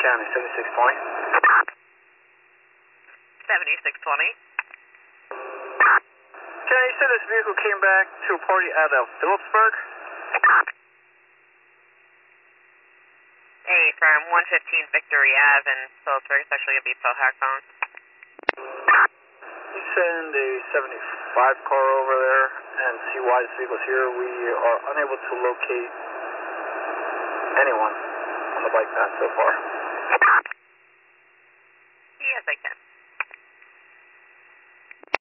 County, 7620. 7620. County, you said this vehicle came back to a party out of Phillipsburg? Hey, from 115 Victory Ave in Phillipsburg, it's actually going to be Pohack phone. You send a 75 car over there and see why this vehicle's here. We are unable to locate anyone on the bike path so far. Yes, I can.